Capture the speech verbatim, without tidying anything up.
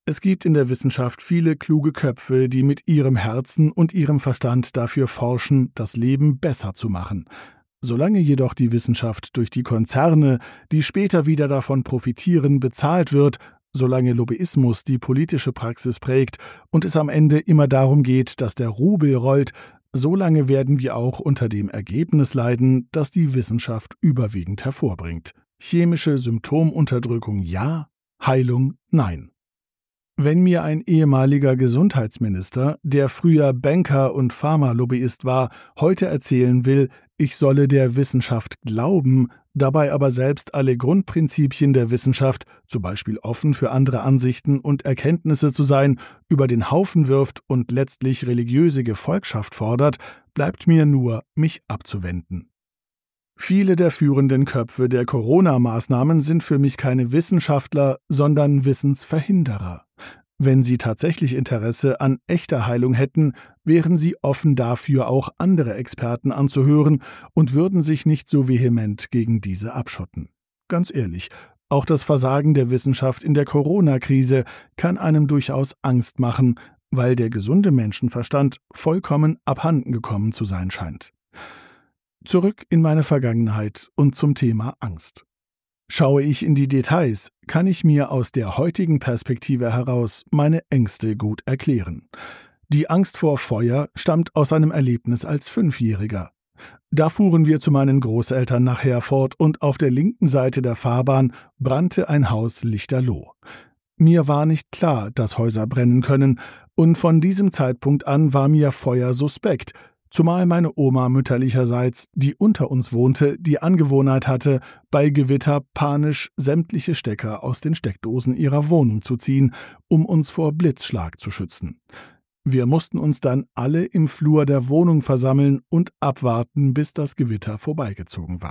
Es gibt in der Wissenschaft viele kluge Köpfe, die mit ihrem Herzen und ihrem Verstand dafür forschen, das Leben besser zu machen. Solange jedoch die Wissenschaft durch die Konzerne, die später wieder davon profitieren, bezahlt wird, solange Lobbyismus die politische Praxis prägt und es am Ende immer darum geht, dass der Rubel rollt, solange werden wir auch unter dem Ergebnis leiden, das die Wissenschaft überwiegend hervorbringt. Chemische Symptomunterdrückung ja, Heilung nein. Wenn mir ein ehemaliger Gesundheitsminister, der früher Banker und Pharmalobbyist war, heute erzählen will, ich solle der Wissenschaft glauben, dabei aber selbst alle Grundprinzipien der Wissenschaft, zum Beispiel offen für andere Ansichten und Erkenntnisse zu sein, über den Haufen wirft und letztlich religiöse Gefolgschaft fordert, bleibt mir nur, mich abzuwenden. Viele der führenden Köpfe der Corona-Maßnahmen sind für mich keine Wissenschaftler, sondern Wissensverhinderer. Wenn sie tatsächlich Interesse an echter Heilung hätten, wären sie offen dafür, auch andere Experten anzuhören und würden sich nicht so vehement gegen diese abschotten. Ganz ehrlich, auch das Versagen der Wissenschaft in der Corona-Krise kann einem durchaus Angst machen, weil der gesunde Menschenverstand vollkommen abhanden gekommen zu sein scheint. Zurück in meine Vergangenheit und zum Thema Angst. Schaue ich in die Details, kann ich mir aus der heutigen Perspektive heraus meine Ängste gut erklären. Die Angst vor Feuer stammt aus einem Erlebnis als Fünfjähriger. Da fuhren wir zu meinen Großeltern nach Herford und auf der linken Seite der Fahrbahn brannte ein Haus lichterloh. Mir war nicht klar, dass Häuser brennen können, und von diesem Zeitpunkt an war mir Feuer suspekt, zumal meine Oma mütterlicherseits, die unter uns wohnte, die Angewohnheit hatte, bei Gewitter panisch sämtliche Stecker aus den Steckdosen ihrer Wohnung zu ziehen, um uns vor Blitzschlag zu schützen. Wir mussten uns dann alle im Flur der Wohnung versammeln und abwarten, bis das Gewitter vorbeigezogen war.